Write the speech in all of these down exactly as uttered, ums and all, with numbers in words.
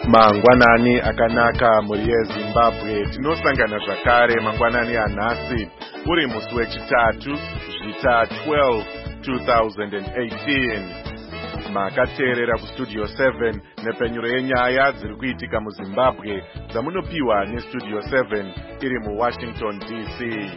Mangwanani akanaka muri yeZimbabwe, tinosangana zvakare mangwanani anhasi uri musi wechitatu zvita twelve two thousand eighteen. Makateerera kustudio seven nepenyuro yenyaya dziri kuitika muZimbabwe dzamunopiwa nestudio seven iri muWashington D C.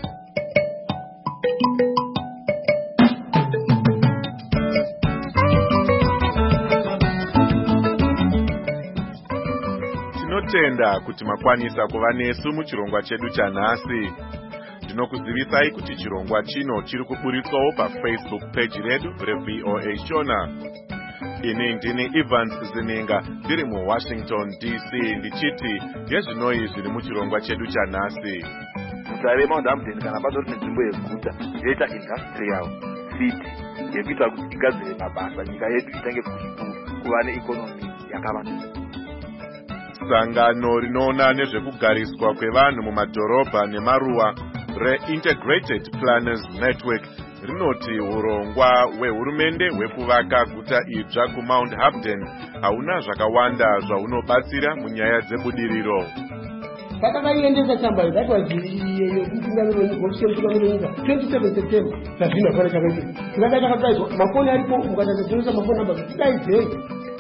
Tinotenda kuti makwanisa kuva nesu muchirongwa chedu chanhasi. Ndinokuzivisai kuti chirongwa chino chiri kuburitswawo paFacebook page redu reV O A Shona. Ini ndini Evans Zininga ndiri muWashington D C ndichiti ndezvinoi zviri muchirongwa chedu chanhasi. Guta reMount Hampden kana patori nenzvimbo yeguta yoita industrial city yekuita kuti igadzire mabasa nyika yedu itange kuva neikonomi yakavandudzwa. Sangano rinoona nezvekugariswa kwevanhu mumadhorobha nemaruwa reIntegrated Planners Network rinoti urongwa hwehurumende hwekuvaka guta idzva kuMount Hampden hauna zvakawanda zvaunobatsira munyaya dzebudiriro. Pakavaiendesa chamba that was twenty-seven September zvazvino pano chakaita tikada takataizwa mafoni aripo mukatadzinosa mafoni namba tidaizei.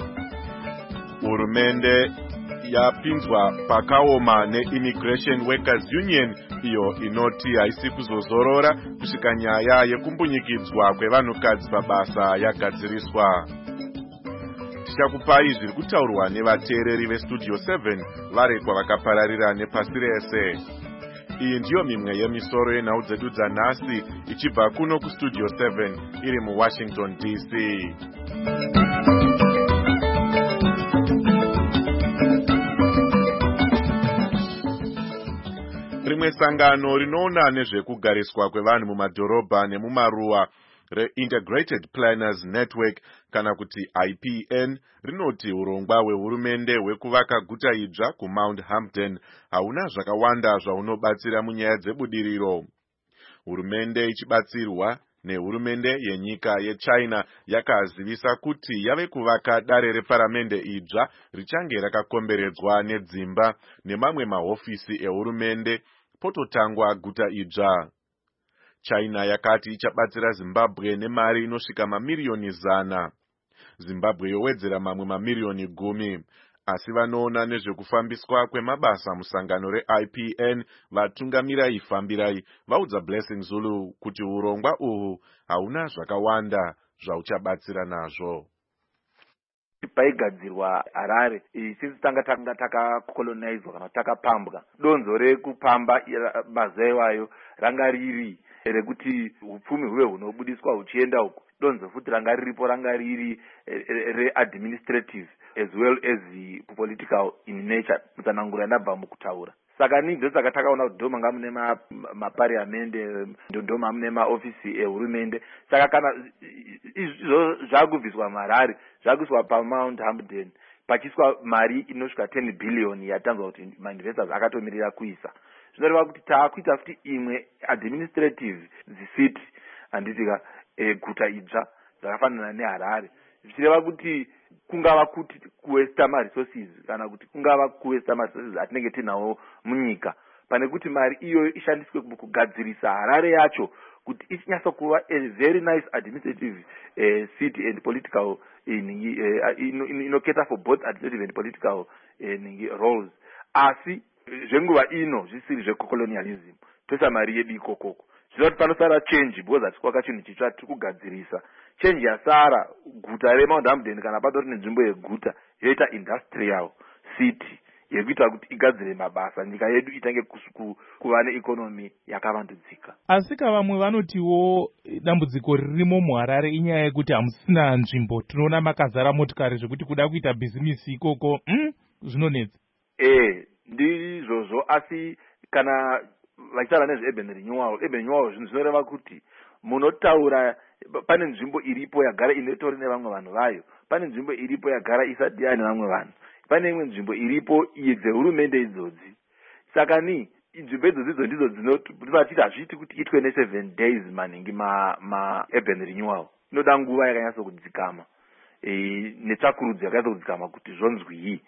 Hurumende yapinzwa pakaoma neImmigration Workers Union iyo inoti haisi kuzozorora kusvika nyaya yekumbunyikidzwa kwevanhukadzi pabasa yagadziriswa. Tichakupai zviri kutaurwa nevateereri veStudio seven vari kwavakapararira nepasi rese. Iyi ndiyo mimwe yemisoro yenhau dzedu dzanhasi ichibva kuno kuStudio seven iri muWashington D C. Rimwe sangano rinoona nezvekugariswa kwevanhu mumadhorobha nemumaruwa reIntegrated Planners Network kana kuti I P N rinoti urongwa hwehurumende hwekuvaka guta idzva kuMount Hampden hauna zvakawanda zvaunobatsira munyaya dzebudiriro. Hurumende ichibatsirwa nehurumende yenyika yeChina yakazivisa kuti yave kuvaka dare reparamende idzva richange rakakomberedzwa nedzimba nemamwe mahofisi ehurumende pototangwa guta idzva. China yakati ichabatsira Zimbabwe nemari inosvika mamiliyoni zana. Zimbabwe yowedzera mamwe mamiliyoni gumi. Asi vanoona nezvekufambiswa kwemabasa musangano reI P N vatungamirai fambirai vaudza Blessing Zulu kuti urongwa uhu hauna zvakawanda zvauchabatsira nazvo. Paigadzirwa Harare sisi tanga tanga takakolonizwa kana takapambwa donzo rekupamba mazaiwayo ranga riri rekuti upfumi huve hunobudiswa huchienda uko donzo futi ranga riripo ranga riri re-administrative as well as the political in nature mutsanangura ndabva mukutaura. Saka ninzo saka takaona kuti ndoma nga mune mapariamende ndoma mune maofisi ehurumende saka kana izvo zvakubviswa maHarare zvakubviswa paMount Hampden pachiswa mari inosvika ten billion yatanzwa kuti mainvestors akatomirira kuisa. Zvinoreva kuti taakuita futi imwe administrative city handitika guta idzva dzakafanana neHarare zvichireva kuti kungava kuti kuwesta maresources kana kuti kungava kuwesta maresources atinenge tinawo munyika pane kuti mari iyo ishandiswe kugadzirisa Harare yacho kuti ichinyasa kuva a very nice administrative uh, city and political inoketa uh, for both administrative and political uh, roles. Asi zvenguva ino zvisiri zvecolonialism toisa mari yedu ikokoko zvinoti panosara change because atikwaka chinhu chitsva tiri kugadzirisa. Change yasara guta reMount Hampden kana patori nenzvimbo yeguta yoita industrial city yekuita kuti igadzire mabasa nyika yedu itange kuva neikonomi yakavandudzika. Asi vamwe vanotiwo dambudziko ririmo muHarare inyaya yekuti hamusina nzvimbo, tinoona makazara motikari zvekuti kuda kuita bhizinisi ikoko mm? zvinonetsa. Eh ndizvozvo asi kana vachitaura nezveurban renewal urban renewal zvinhu zvinoreva kuti munotaura pane nzvimbo iripo yagara inotori nevamwe vanhu vayo, pane nzvimbo iripo yagara isati yana nevamwe vanhu, pane imwe nzvimbo iripo dzehurumende idzodzi. Saka ni nzvimbo idzodzidzo ndidzo dzinoti hazviiti kuti itwe neseven days maningi maurban renewal. Inoda nguva yakanyatso kudzikama e, netsvakurudzo yakanyatso kudzikama kuti zvonzwii.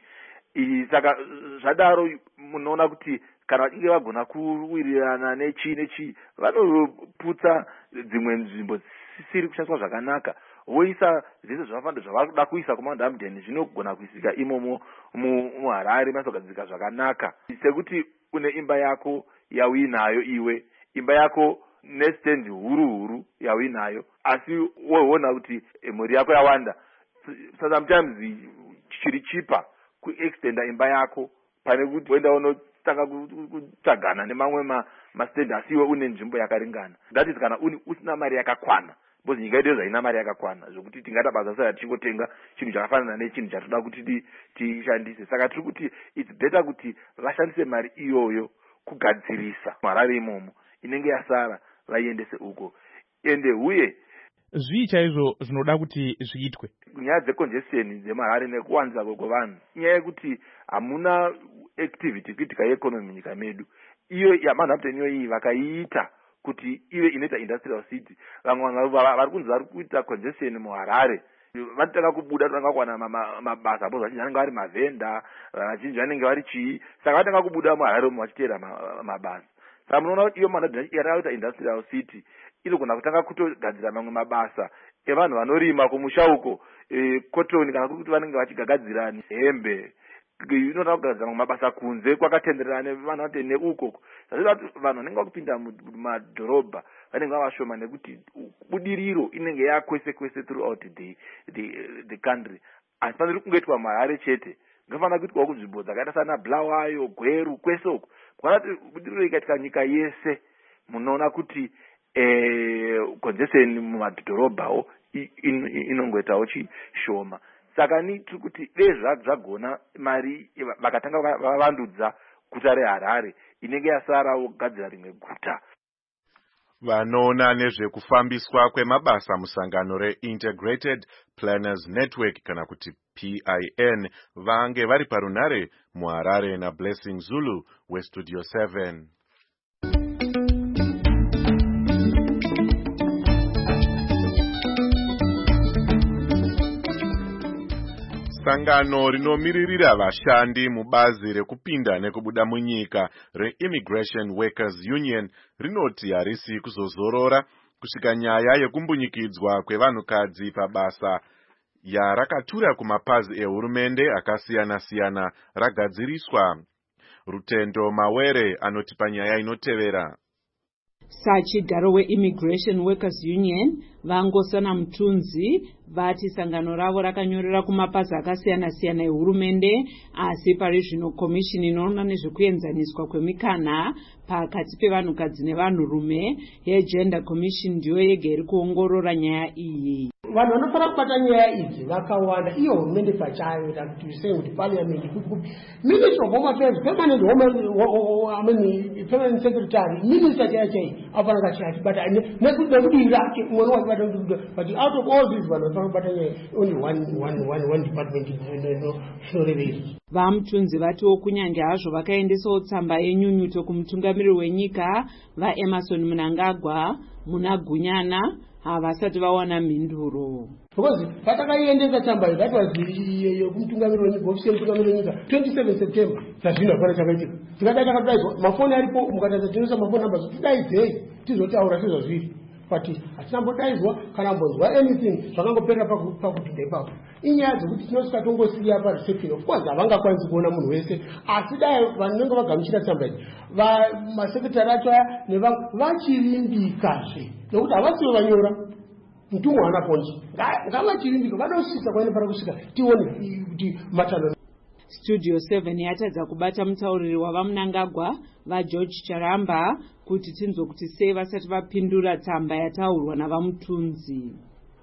saka zvadaro munoona kuti kana vachinge vagona kuwirirana nechi nechi vanoputsa dzimwe nzvimbo dzisiri kushandiswa zvakanaka voisa zvese zvavafanda zvavakuda kuisa kumaDamden zvinogona kuisika imomo muHarare masogadzika zvakanaka, sekuti une imba yako yauinayo iwe, imba yako nestand huru huru yauinayo, asi woona kuti mhuri yako yawanda. Sometimes chiri chipa kuextenda imba yako pane kuti wenda unotanga kutsagana nemamwe mastand asiwe une nzvimbo yakaringana. That is kana usina mari yakakwana, because nyika yedu zvaina mari yakakwana zvokuti tingada basa sara tichingotenga chinhu chakafanana nechinhu chatoda kuti tishandise. Saka tiri kuti it's better kuti vashandise mari iyoyo kugadzirisa Harare imomo inenge yasara vaiendese uko. Ende uye zvii chaizvo zvinoda kuti zviitwe nyaya dzecongestion dzeMarare nekuwanza kwevanhu, nyaya yekuti hamuna activity kritika yeeconomy nyika medu. Iyo yaManhattan iyo iyi vakaiita kuti ive inoita industrial city, vamwe vanhu vari kunzi vari kuita congestion muHarare vatanga kubuda tanga kuwana mabasa boza vachinji vanenge vari mavhenda, vachinji vanenge vari chii, saka vatanga kubuda muHarare umo vachiteera mabasa. Saka munoona kuti iyo Manhattan yakaita industrial city inogona kutanga kutogadzira mamwe mabasa evanhu vanorima kumusha uko, cotton kana kuti vanenge vachigadzira hembe, inoda kugadzira mamwe mabasa kunze kwakatenderana nevanhu vate neuko. Zvazvinoda kuti vanhu vanenge vakupinda mumadhorobha vanenge vavashoma nekuti budiriro inenge yakwese kwese throughout the, the, the country. Asi paniri kungoitwa muHarare chete, ngafana kuitwa kunzvimbo dzakaita sana Bulawayo, Gweru, kwese uko. Kana kuti budiriro ikaitika nyika yese, munoona kuti eh congestion mumadhorobhawo inongoitawo chishoma. Saka ni tiri kuti dezva zvagona mari vakatanga vavandudza guta reHarare inenge yasara wogadzira rimwe guta. Vanoona nezvekufambiswa kwemabasa musangano reIntegrated Planners Network kana kuti P I N vange vari parunare muHarare naBlessing Zulu weStudio seven. Sangano rinomiririra vashandi mubazi rekupinda nekubuda munyika reImmigration Workers Union rinoti harisi kuzozorora kusvika nyaya yekumbunyikidzwa kwevanhukadzi pabasa yarakatura kumapazi ehurumende akasiyana-siyana ragadziriswa. Rutendo Mawere anoti panyaya inotevera. Sachigaro weImmigration Workers Union Vangosana Mtunzi vati sangano ravo rakanyorera kumapazi akasiyana-siyana ehurumende, asi pari zvino komishini inoona nezvekuenzaniswa kwemikana pakati pevanhukadzi nevanhurume yeGender Commission ndiyo yega iri kuongorora nyaya iyi. Vanhu vanofara kubata nyaya idzi vakawanda, iyo hurumende pachayo kuti sei kuti parliament Minister of Home Affairs, permanent home I mean permanent secretary, minister chaiyo afana kachati, but nekudira mwana wabata, but out of all these vanhu vanofara kubata nyaya only one one one one department no snoreveri. Vamtunzi vatiwo kunyange hazvo vakaendesawo tsamba yenyunyuto kumutungamiriri wenyika vaEmerson Mnangagwa muna Gunyana havasati vawana mhinduro. Because patakaiendesa tsamba iyi, that was yekumutungamiriri wenyika, ofisi yemutungamiriri wenyika twenty-seven September. Sazvino hapana chakaitika. Tikadai takadaidzwa mafoni aripo, mukatadza tinoisa mafoni namba tidaidzei tizotaura sezvazviri. But hatinambodaidzwa kana mbonzwa anything zvakangopera pakupinda ipapo. Inyaya dzekuti tinosvika tongosiya pareception. Of course havangakwanisi kuona munhu wese, asi dai vanenge vagamuchira tsamba iyi masekretari acho aya nevamwe vachirimbikazve nokuti havasiwo vanyora mutumwa haana ponji, ngavachirimbika vanosvika kwainofara kusvika tione kuti matano. Studio seven yatadza kubata mutauriri wavaMnangagwa vaGeorge Charamba kuti tinzwe kuti sei vasati vapindura tsamba yataurwa navaMutunzi.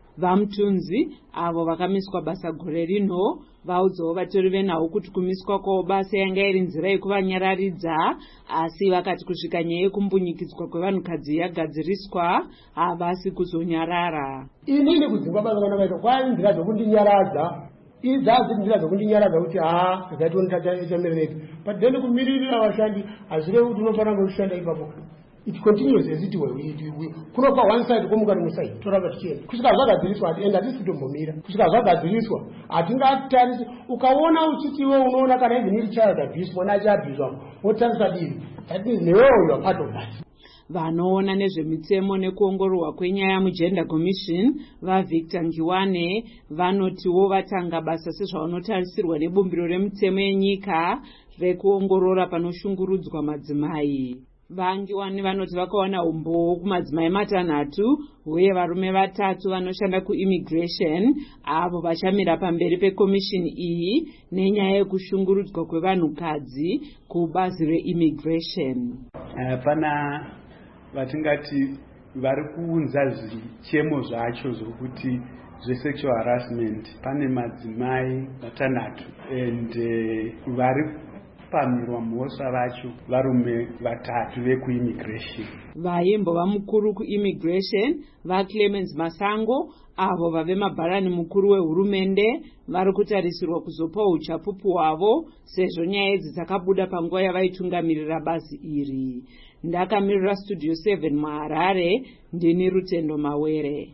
VaMutunzi avo vakamiswa basa gore rino vaudzawo vatori venhau kuti kumiswa kwavo basa yanga iri nzira yekuvanyararidza, asi vakati kusvika nyaya yekumbunyikidzwa kwevanhukadzi yagadziriswa havasi kuzonyarara. Inini kudzimbabva kana vaita kwai nzira dzokundinyaradza idzazi nzira dzokundinyaradza kuti haa zationi tachamirira, but then kumiririra vashandi hazvirevi kuti unofanira kushanda ipapo. it continues as it were. Kunopa one side kumuka rimwe side toramba tichienda kusvika zvagadziriswa and hatisi kutombomira kusvika zvagadziriswa hatingatarisi. Ukaona uchitiwe unoona kana even iri child abuse mwana achiabhuswa wotarisa divi, that means newewo you are part of that. Vanoona nezvemitsemo nekuongororwa kwenyaya mugender commission vaVictor Ngiwane vanotiwo vatanga basa sezvavanotarisirwa nebumbiro remitsemo yenyika rekuongorora panoshungurudzwa madzimai. Vangiwane vanoti vakaona umbowo kumadzimai matanhatu uye varume vatatu vanoshanda kuimmigration avo vachamira pamberi pekomishini iyi nenyaya yekushungurudzwa kwevanhukadzi kubazi reimmigration. Uh, pana vatingati vari kuunza zvichemo zvacho zvokuti zvesexual harassment pane madzimai matanhatu and uh, vari pamirwa mhosva vacho varume vatatu vekuimmigration. Vaimbova mukuru kuimmigration vaClemens Masango avo vave mabharani mukuru wehurumende vari kutarisirwa kuzopa uchapupu hwavo sezvo nyaya idzi dzakabuda panguva yavaitungamirira bazi iri. Ndakamirira Studio seven muHarare, ndini Rutendo Mawere.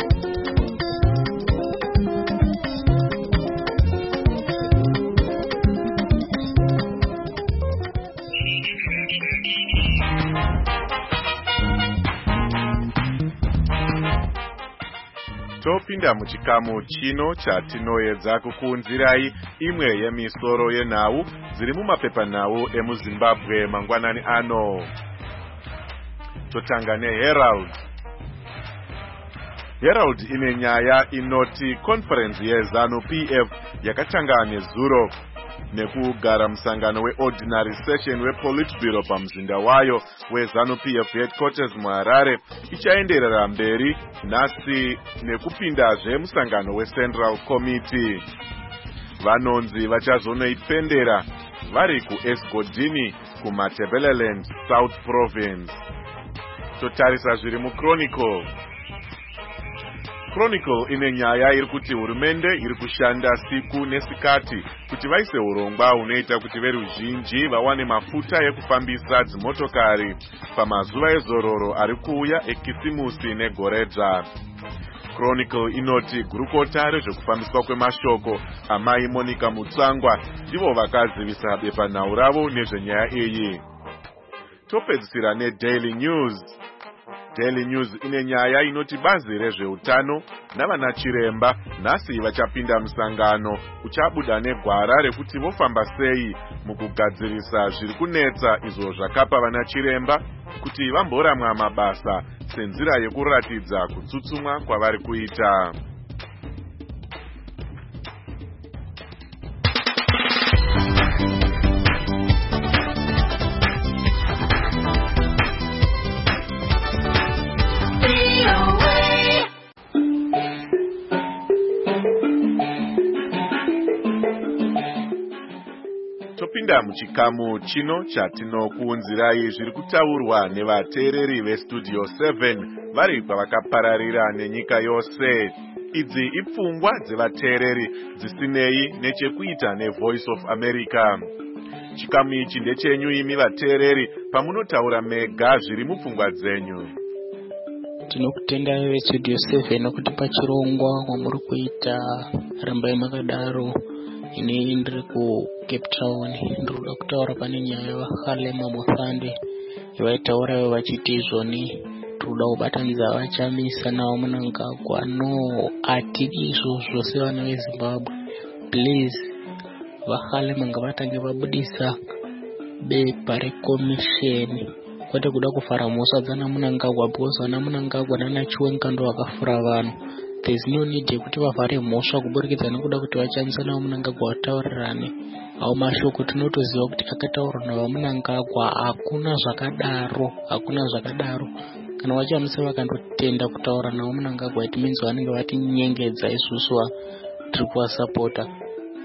Topinda muchikamu chino chatinoedza kukuunzirai imwe yemisoro yenhau dziri mumapepanhau emuZimbabwe mangwanani ano. Totanga neHerald. Herald ine nyaya inoti conference yeZANU P F yakatanga nezuro nekugara musangano weordinary session wePolitburo pamuzinda wayo weZANU P F headquarters muHarare ichaenderera mberi nhasi nekupindazve musangano weCentral Committee. Vanonzi vachazonoipendera vari kuEsgodini kuMatabeleland South Province. Totarisa zviri muChronicle. Chronicle ine nyaya iri kuti hurumende iri kushanda siku nesikati kuti vaise urongwa unoita kuti veruzhinji vawane mafuta ekufambisa dzimotokari pamazuva ezororo ari kuuya ekisimusi negoredza. Chronicle inoti gurukota rezvekufambiswa kwemashoko amai Monica Mutsangwa ndivo vakazivisa bepanhau ravo nezvenyaya iyi. Topedzisira neDaily News. Daily News ine nyaya inoti bazi rezveutano navana chiremba nhasi vachapinda musangano uchabuda negwara rekuti vofamba sei mukugadzirisa zviri kunetsa izvo zvakapa vana chiremba kuti vamboramwa mabasa senzira yekuratidza kutsutsumwa kwavari kuita. Topinda muchikamu chino chatinokuunzirai zviri kutaurwa nevateereri veStudio seven vari kwavakapararira nenyika yose. Idzi ipfungwa dzevateereri dzisinei nechekuita neVoice of America. Chikamu ichi ndechenyu imi vateereri pamunotaura mega zviri mupfungwa dzenyu. Tinokutendai veStudio seven nokuti pachirongwa kwamuri kuita rambai makadaro. Ini ndiri ku Cape Town ndikuda kutaura pane nyaya yevaHalema Muthande vaitaura vachiti izvoni tinoda kubatanidza vachamisa navo Mnangagwa. No, atidi izvozvo sevana veZimbabwe. Please vaHalema ngavatange vabudisa bepa rekomisheni kwete kuda kufara mhosva dzana Mnangagwa because vana Mnangagwa nana Chiwenga ndo vakafura vanhu. There's no need yekuti vavhare mhosva kuburikidza nekuda kuti vachamisa navo Mnangagwa vataurirane. Au mashoko tinotoziva kuti akataura navo Mnangagwa hakuna zvakadaro, hakuna zvakadaro. Kana vachamisa vakandotenda kutaura navo Mnangagwa it means vanenge vatinyengedza isusu tiri kuvasapota.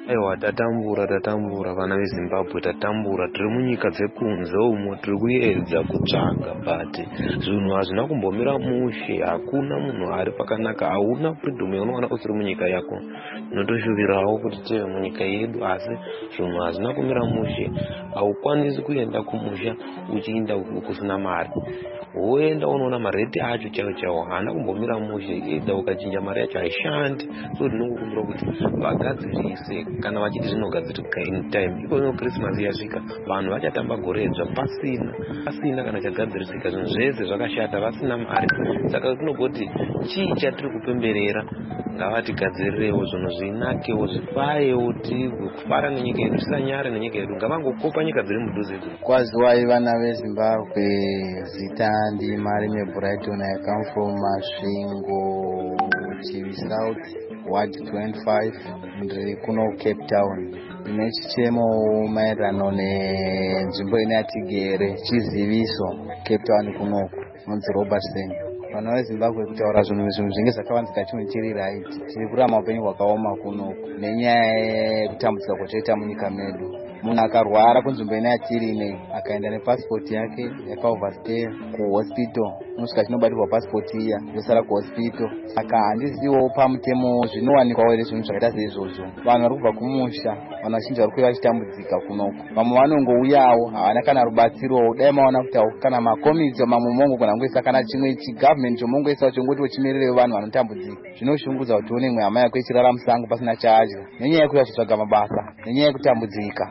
Aiwa, tatambura tatambura vana veZimbabwe, tatambura tiri munyika dzekunze umo, tiri kuedza kutsvaga but zvinhu hazvina kumbomira mushe. Hakuna munhu ari pakanaka, hauna freedom yaunowana usiri munyika yako. Unotoshuvirawo kuti tive munyika yedu, asi zvinhu hazvina kumira mushe. Haukwanisi kuenda kumusha uchiinda kusina mari. Woenda unoona mareti acho chaiwo chaiwo haana kumbomira mushe. Edza ukachinja mari yacho haishandi. So ndinokukumbira kuti vagadzirise kana vachiti zvinogadzirika in time. Iko Christmas yasvika, vanhu vachatamba goredzva pasina pasina kana chagadzirisika. Zvinhu zvese zvakashata, vasina mari. Saka tinogoti chii chatiri kupemberera? Ngavatigadzirirewo zvinhu zvinakewo, zvifayewo, tigwe kufara nenyika yedu, tisanyare nenyika yedu. Ngavangokopa nyika dziri mudhuze idzi. Kwaziwai vana veZimbabwe, zita ndi Marime Brighton. I come from Masvingo, Chivi South, Ward twenty-five, ndiri kuno Cape Town. Ndine chichemo maererano nenzvimbo ine yatigere, chiziviso Cape Town kunoku, nonzi Robertson. Vanhu veZimbabwe kutaura zvinhu zvinhu zvinenge zvakavanzika chimwe chiri right. Tiri kurama upenyu hwakaoma kunoku nenyaya yekutambudzika kwatoita munyika medu. Munhu akarwara kunzvimbo ine yatiri ine akaenda nepasipoti yake yakaoverstay kuhospital, unosvika chinobatirwa pasipoti iya yosara kuhospital. Saka handiziwo pamutemo zvinowanikwawo here zvinhu zvakaita seizvozvo. Vanhu vari kubva kumusha, vanhu vazhinji vari kuuya vachitambudzika kunoku. Vamwe vanongouyawo havana kana rubatsiro. Dai maona kuti kana makomiti mamwe mongogona kungoisa kana chimwe chigovernment chomongoisawo chongotiwo chimirire vanhu vanotambudzika. Zvinoshungurudza kuti une imwe hama yako ichirara musango pasina chaadya nenyaya yekuuya kutsvaga mabasa nenyaya yekutambudzika.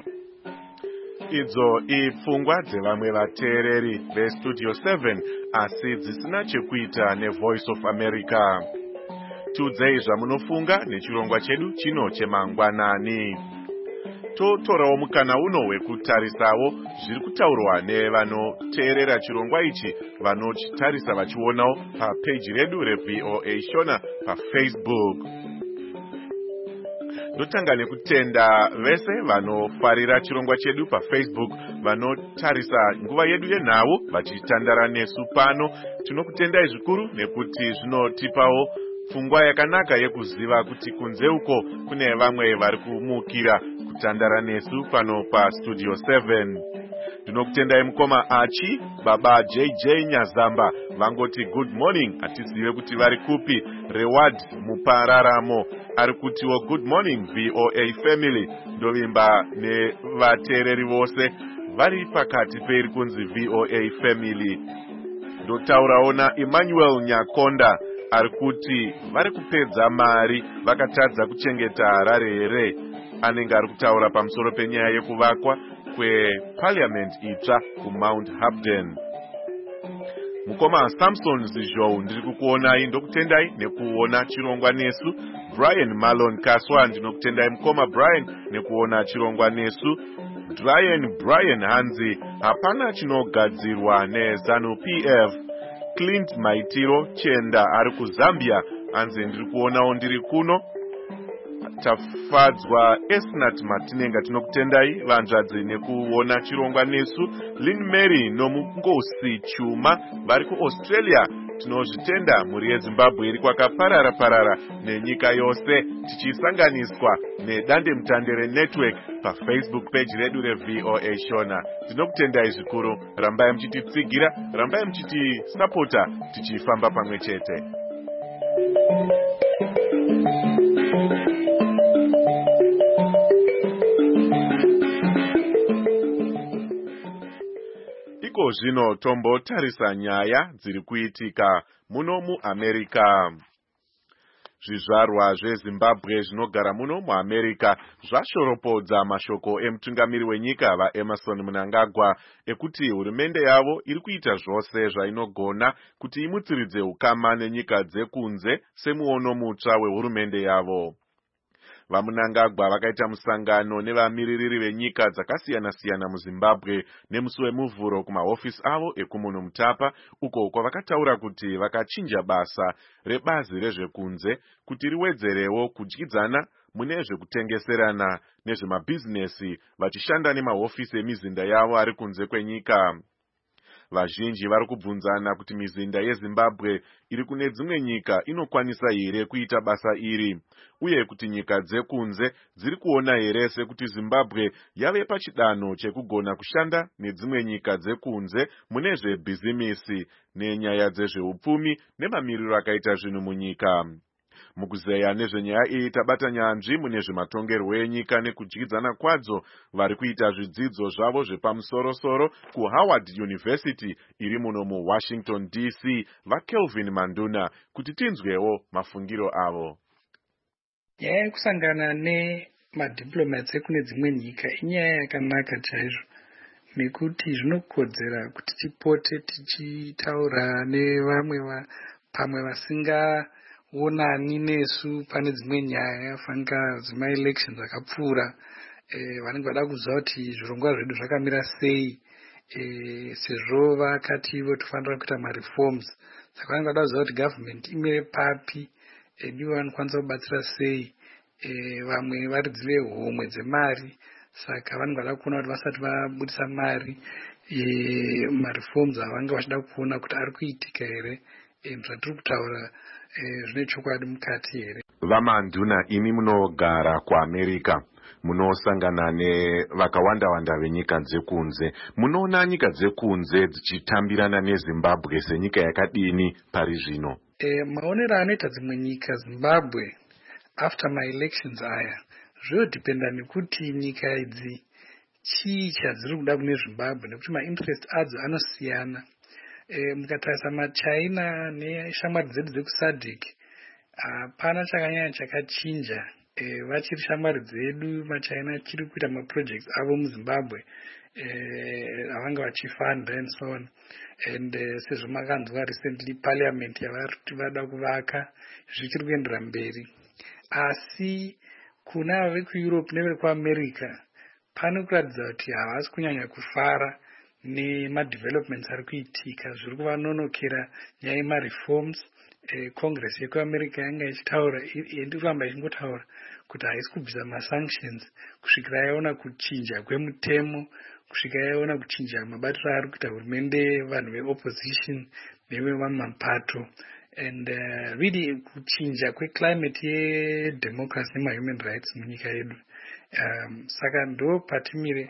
Idzo ipfungwa dzevamwe vateereri veStudio seven asi dzisina chekuita neVoice of America. Tiudzei zvamunofunga nechirongwa chedu chino chemangwanani. Totorawo mukana uno wekutarisawo zviri kutaurwa nevanoteerera chirongwa ichi vanochitarisa vachionawo papeji redu reV O A Shona paFacebook. Ndotanga nekutenda vese vanofarira chirongwa chedu paFacebook, vanotarisa nguva yedu yenhau vachitandara nesu pano. Tinokutendai zvikuru nekuti zvinotipawo pfungwa yakanaka yekuziva kuti kunze uko kune vamwe vari kumukira kutandara nesu pano paStudio seven. Ndinokutendai mukoma Achi, baba J J Nyazamba vangoti good morning, atizive kuti vari kupi. Reward Mupararamo ari kutiwo good morning V O A family. Ndovimba nevateereri vose vari pakati peiri kunzi V O A family. Ndotaurawo na Emmanuel Nyakonda ari kuti vari kupedza mari vakatadza kuchengeta Harare here. Anenge ari kutaura pamusoro penyaya yekuvakwa kweparliament itsva kuMount Hapden. Mukoma Samson Zizhou ndiri kukuonai, ndokutendai nekuona chirongwa nesu. Brian Malon Kaswa ndinokutendai mukoma Brian nekuona chirongwa nesu. Brian Brian Hanzi hapana chinogadzirwa neZanu P F. Clint Maitiro Chenda ari kuZambia hanzi ndiri kuonawo ndiri kuno. Tafadzwa Esnat Matinenga tinokutendai vanzvadzi nekuona chirongwa nesu. Lynn Mary nomungosi Chuma vari kuAustralia tinozvitenda muri yeZimbabwe iri kwakaparara parara nenyika yose, tichisanganiswa nedande mutandere network paFacebook page redu reV O A Shona. Tinokutendai zvikuru, rambai muchititsigira, rambai muchitisapota, tichifamba pamwe chete. Iko zvino tombotarisa nyaya dziri kuitika muno muAmerica. Zvizvarwa zveZimbabwe zvinogara muno muAmerica zvashoropodza mashoko emutungamiri wenyika vaEmerson Mnangagwa ekuti hurumende yavo iri kuita zvose zvainogona kuti imutsiridze ukama nenyika dzekunze semuono mutsva wehurumende yavo. VaMnangagwa vakaita musangano nevamiririri venyika dzakasiyana-siyana muZimbabwe nemusi wemuvhuro kumahofisi avo ekumuno Mutapa, uko kwavakataura kuti vakachinja basa rebazi rezvekunze kuti riwedzerewo kudyidzana mune zvekutengeserana nezvemabhizinesi vachishanda nemahofisi emizinda yavo ari kunze kwenyika. vazhinji vari kubvunzana kuti mizinda yeZimbabwe iri kune dzimwe nyika inokwanisa here kuita basa iri, uye kuti nyika dzekunze dziri kuona here sekuti Zimbabwe yave pachidanho chekugona kushanda nedzimwe nyika dzekunze mune zvebhizimisi nenyaya dzezveupfumi nemamiriro akaita zvinhu munyika. Mukuzeya nezvenyaya iyi tabata nyanzvi mune zvematongerwo enyika nekudyidzana kwadzo vari kuita zvidzidzo zvavo zvepamusorosoro kuHoward University iri muno muWashington D C vaKelvin Manduna kuti tinzwewo mafungiro avo. Nyaya yekusangana nemadiplomats ekune dzimwe nyika inyaya yakanaka chaizvo, nekuti zvinokodzera kuti tipote tichitaura nevamwe pamwe vasinga onani nesu pane dzimwe nyaya fanka dzima elections akapfuura, e, vanenge vada kuziva kuti zvirongwa zvedu zvakamira sei, e, sezvo vakati ivo tofanira kuita mareforms, saka vanenge vada kuziva kuti government imire papi, e, ndivo vanokwanisa kubatsira sei, e, vamwe varidzive homwe dzemari, saka vanenge vada kuona kuti vasati vabudisa mari e, mareforms avanga vachida kuona kuti ari kuitika here, e, zvatiri kutaura zvine chokwadi mukati here. VaManduna, imi munogara kuAmerica, munosangana nevakawanda-wanda venyika dzekunze. Munoona nyika dzekunze dzichitambirana neZimbabwe senyika yakadini pari zvino? E, maonero anoita dzimwe nyika Zimbabwe after my elections aya zvinodhipenda nekuti nyika idzi chii chadziri kuda kune Zimbabwe, nekuti mainterest adzo anosiyana. E, mukatarisa maChina neshamwari dzedu dzekusadhik hapana chakanyanya chakachinja. E, vachiri shamwari dzedu, maChina achiri kuita maprojects avo muZimbabwe avanga e, vachifanda and so on, and uh, sezvo makanzwa recently parliament yavari vada kuvaka zvichiri kuendera mberi. Asi kuna vekuEurope nevekuAmerica pane kuratidza kuti havasi kunyanya kufara nemadevelopments ari kuitika, zviri kuvanonokera nyaya yemareforms. E, Congress yekuAmerica yanga ichitaura, iri kuramba ichingotaura kuti haisi kubvisa masanctions kusvikira yaona kuchinja kwemutemo, kusvika yaona kuchinja mabatiro ari kuita hurumende, vanhu veopposition nevemamwe mapato, and uh, really kuchinja kweclimate yedemocracy nemahuman rights munyika yedu. Um, saka ndo patimire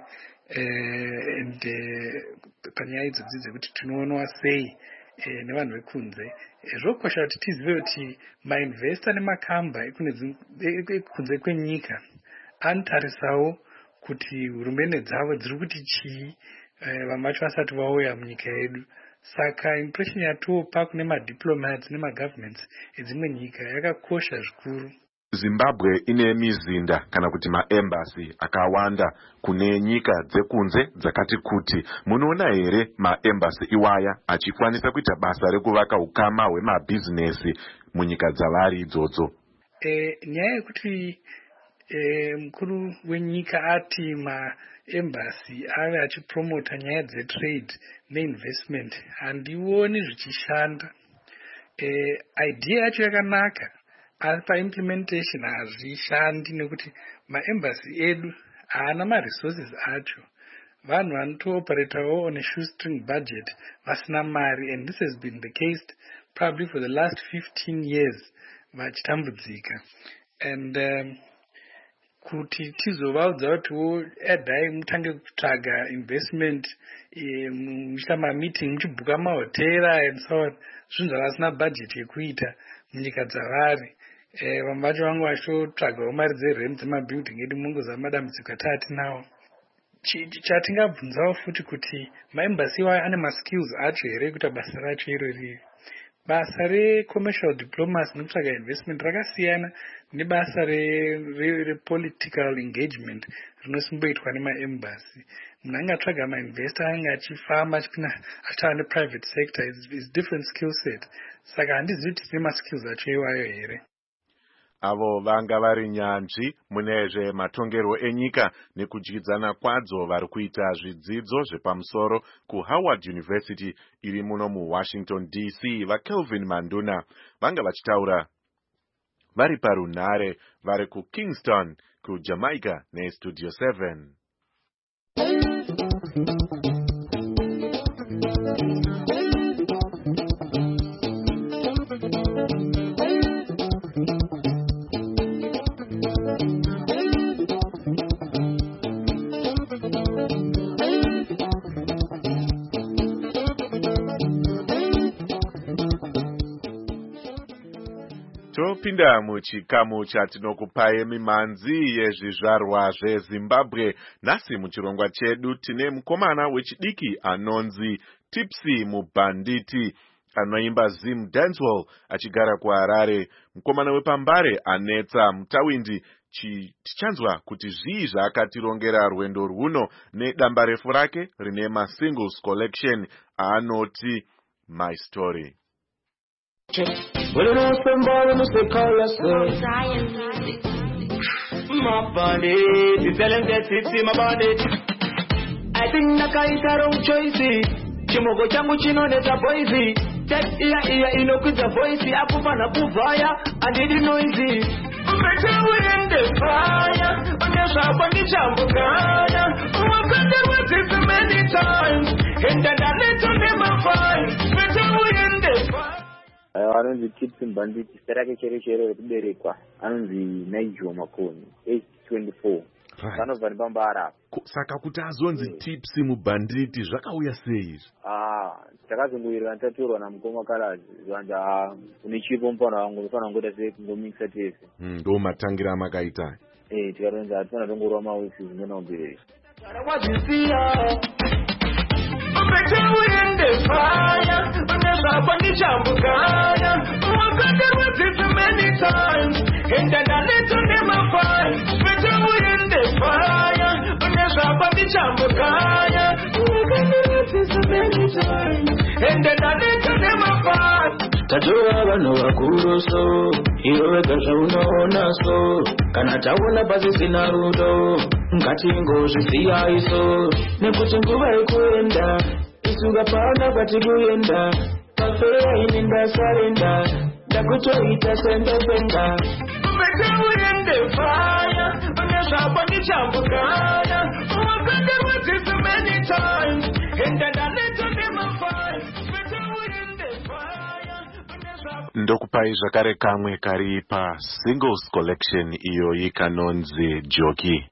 uh, and uh, panyaya idzodzi dzekuti tinoonwa sei E, nevanhu vekunze. E, zvokosha kuti tizive kuti mainvesta nemakamba ekunze kwenyika anotarisawo kuti hurumende dzavo dziri kuti chii, e, vamwe vacho vasati vauya munyika yedu. Saka impression yatopa kune madiplomats nemagovernments edzimwe nyika yakakosha zvikuru. Zimbabwe ine mizinda kana kuti maembassy akawanda kune nyika dzekunze dzakati kuti. Munoona here maembassy iwaya achikwanisa kuita basa rekuvaka ukama hwemabhizinesi munyika dzavari idzodzo? E, nyaya yekuti e, mukuru wenyika ati maembassy ave achipromota nyaya dzetrade neinvestment handioni zvichishanda. E, idea yacho yakanaka, asi paimplementation hazvishandi nekuti maembassy edu haana maresources acho. Vanhu vanotooperatawo on a shoestring budget vasina mari, and this has been the case probably for the last fifteen years vachitambudzika. And um, kuti tizovaudza kutiwo edai mutange kutsvaga investment, e, muchiita mameeting muchibhuka mahotera and so on, zvinhu zvavasina budget yekuita munyika dzavari. E, vamwe vacho vangu vachitotsvagawo mari dzerent dzemabuilding edu mungoza madambudziko ataatinawo. Chatingabvunzawo futi kuti maembassy iwayo ane maskills acho here kuita basa racho irori. Basa recommercial diplomacy nekutsvaga investment rakasiyana nebasa repolitical re, re engagement rinosimboitwa nemaembassy. Munhu ange atsvaga mainvestor ange achifamba achipinda achitaura neprivate sector is, is different skill set. Saka handizivi kuti tine maskills acho iwayo here. Avo vanga vari nyanzvi mune zvematongerwo enyika nekudyidzana kwadzo vari kuita zvidzidzo zvepamusoro kuHoward University iri muno muWashington D C vaKelvin Manduna vanga vachitaura vari parunhare vari kuKingston kuJamaica neStudio seven. Topinda muchikamu chatinokupai mimanzi yezvizvarwa zveZimbabwe. Nhasi muchirongwa chedu tine mukomana wechidiki anonzi Tipsy Mubanditi anoimba Zim Dancehall achigara kuHarare. Mukomana wepambare anetsa mutawindi tichanzwa kuti zvii zvaakatirongera rwendo rwuno nedamba refu rake rine masingles collection aanoti My Story. Well, you know, some boy, you say call us my body, you tell him that it's in my body. I think the guy is a wrong choice. Chimogo changu chino neta poisi. That ear ear inokuza voice. Akufana kuvaya, I didn't know easy. Better win the fire. On your shop on the chambu gana. Walk on the way so many times. And then I let you never find. Better win the fire. Anonzi Tipsy Mubanditi serake chere chere rekuberekwa anonzi Nigel Makoni age twenty-four vanobva nepambara. Saka kuti azonzi Tipsy Mubanditi zvakauya sei? Ah, takazongoirwa tatorwa namukoma kalazi zvanja une chipo mpana wangu ndofana ngoita sekungomixa tese. Ndo matangira makaita. Eh, tikaronza atona tongorwa mawisi zvinona ubereki. Better win the fire. Never on the chambu gana. Walk on the way so many times. And then I let you never find. Better win the fire. Never on the chambu gana. Walk on the way so many times. And then I let you never find. Tajua vano vakuruso. Iwe gaza unaona so. Kana tauna basi sina rudo. Ngati ngozvisiya iso. Nekuti nguva ikuenda. Isuga panda kwati kuenda. Kafea ini ndasarenda. Ndakutoita senda senda. Better win the fire. Unashapa ni chambu gana. Wakanda wati so many times. And then I let you never find. Better win the fire. Ndokupai zvakare kamwe kari pa singles collection iyo ikanonzi Joki.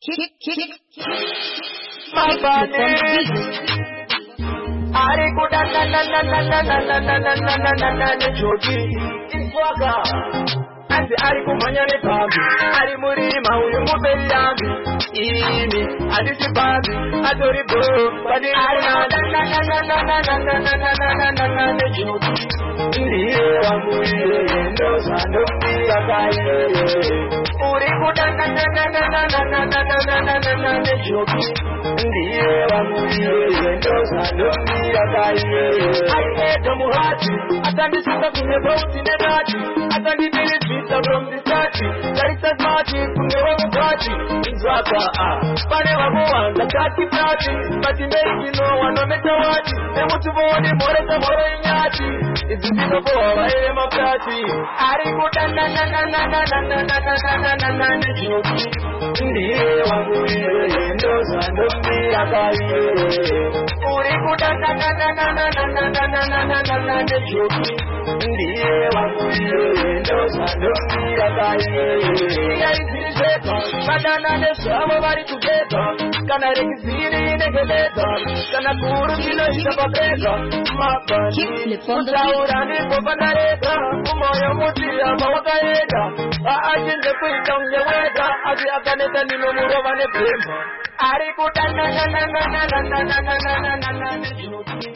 My body. Ari kuda na na na na na na na na na na na na na Joki Iswaga Ati ari kumanya ne pambi Ari murima uyu mubeli yambi Ini Adi sibabi Adori bro Badi ari na na na na na na na na na na na na na na na Joki Ndiye wangu iye Ndo sando mbiya kaiye Uri kuda na na na na na na na na na na na na na na Joki Ndiye wangu iye Ndo sando mbiya kaiye Aiyeto muhati Atandisita kunye bauti negati Atandibili twita from the stati Larisa smati kunye wangu pati Inzwaka ah Pane wangu wanda kati kati Pati meiki no wano meta wati Nemutu mwoni moreta moro inyati Izindino boha wae mapati Ari kuda na na na na na na na na na na na na na Joki Ndiye wangu iye Ndo sando mbiya kaiye Uri kuda na na na na na na na na na na na na na Joki Ndiye wangu iye Ndo sando mbiya kaiye Iya izizeta Badana nesamo bari kugeta Kana rekiziri negeleta Kana kuru kilo isababeta Mabani Utaura nipo banareta Umoyo mutia mawakaeda Aajinde kuita ungeweda Azi akaneta nilo murova nepema Ari kutana na na na na na na na na na na na na Joki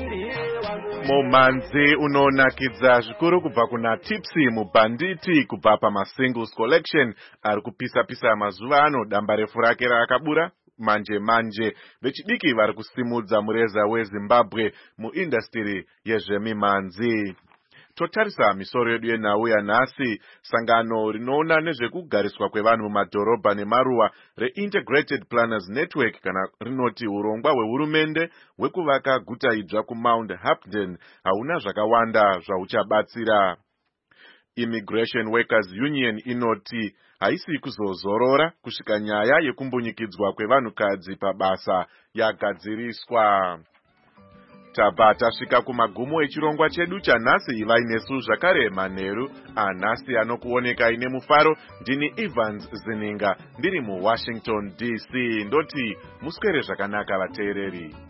Mumanzi unonakidza zvikuru kubva kuna Tipsy Mubanditi kubva pamasingles collection ari kupisa pisa mazuva ano damba refu rake rakabura manje manje vechidiki vari kusimudza mureza weZimbabwe muindastry yezvemimanzi. Totarisa misoro yedu yenhau yanhasi. Sangano rinoona nezvekugariswa kwevanhu mumadhorobha nemaruwa reIntegrated Planners Network kana rinoti urongwa hwehurumende hwekuvaka guta idzva kuMount Hampden hauna zvakawanda zvahuchabatsira. Immigration Workers Union inoti haisi kuzozorora kusvika nyaya yekumbunyikidzwa kwevanhukadzi pabasa yagadziriswa. Tabva tasvika kumagumo echirongwa chedu chanhasi. Ivai nesu zvakare manheru anhasi anokuoneka ine mufaro. Ndini Evans Zininga ndiri muWashington D C. Ndoti muswere zvakanaka vateereri.